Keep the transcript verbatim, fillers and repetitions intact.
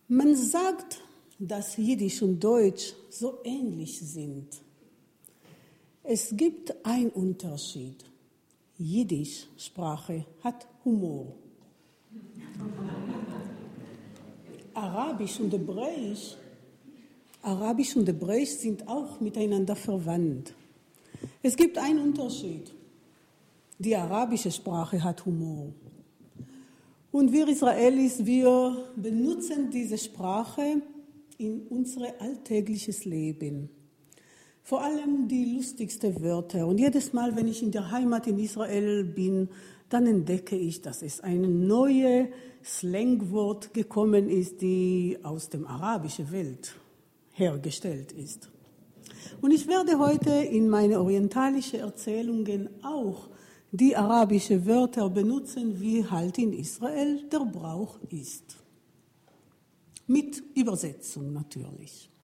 Man sagt, dass Jiddisch und Deutsch so ähnlich sind. Es gibt einen Unterschied. Jiddisch-Sprache hat Humor. Arabisch und Hebräisch, Arabisch und Hebräisch sind auch miteinander verwandt. Es gibt einen Unterschied. Die arabische Sprache hat Humor. Und wir Israelis, wir benutzen diese Sprache in unser alltägliches Leben. Vor allem die lustigsten Wörter. Und jedes Mal, wenn ich in der Heimat in Israel bin, dann entdecke ich, dass es ein neues Slangwort gekommen ist, die aus der arabischen Welt hergestellt ist. Und ich werde heute in meine orientalischen Erzählungen auch die arabischen Wörter benutzen, wie halt in Israel der Brauch ist. Mit Übersetzung natürlich.